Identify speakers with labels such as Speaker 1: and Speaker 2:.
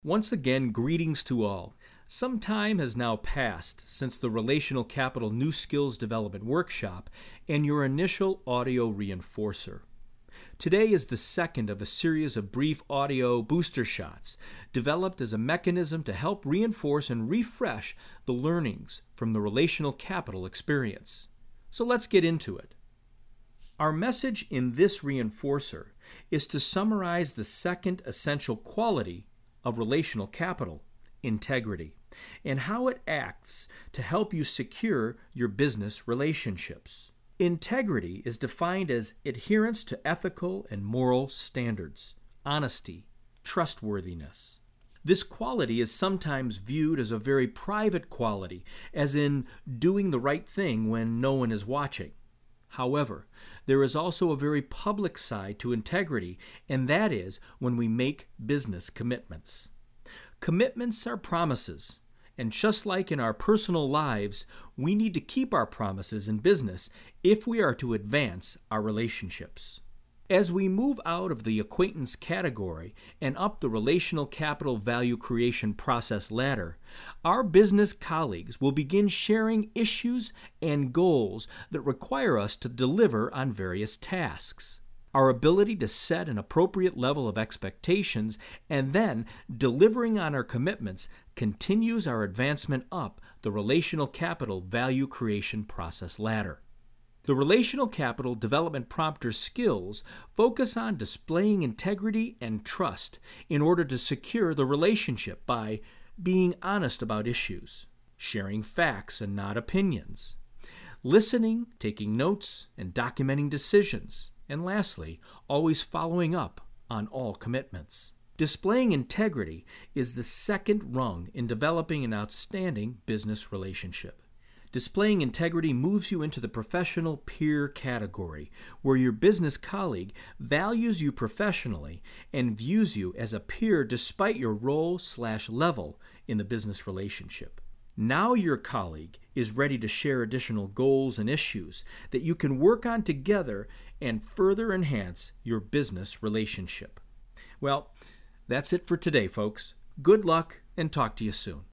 Speaker 1: Once again, greetings to all. Some time has now passed since the Relational Capital New Skills Development Workshop and your initial audio reinforcer. Today is the second of a series of brief audio booster shots developed as a mechanism to help reinforce and refresh the learnings from the relational capital experience. So let's get into it. Our message in this reinforcer is to summarize the second essential quality of relational capital, integrity, and how it acts to help you secure your business relationships. Integrity is defined as adherence to ethical and moral standards, honesty, trustworthiness. This quality is sometimes viewed as a very private quality, as in doing the right thing when no one is watching. However, there is also a very public side to integrity, and that is when we make business commitments. Commitments are promises, and just like in our personal lives, we need to keep our promises in business if we are to advance our relationships. As we move out of the acquaintance category and up the relational capital value creation process ladder, our business colleagues will begin sharing issues and goals that require us to deliver on various tasks. Our ability to set an appropriate level of expectations and then delivering on our commitments continues our advancement up the relational capital value creation process ladder. The Relational Capital Development Prompter skills focus on displaying integrity and trust in order to secure the relationship by being honest about issues, sharing facts and not opinions, listening, taking notes, and documenting decisions, and lastly, always following up on all commitments. Displaying integrity is the second rung in developing an outstanding business relationship. Displaying integrity moves you into the professional peer category, where your business colleague values you professionally and views you as a peer despite your role/level in the business relationship. Now your colleague is ready to share additional goals and issues that you can work on together and further enhance your business relationship. Well, that's it for today, folks. Good luck and talk to you soon.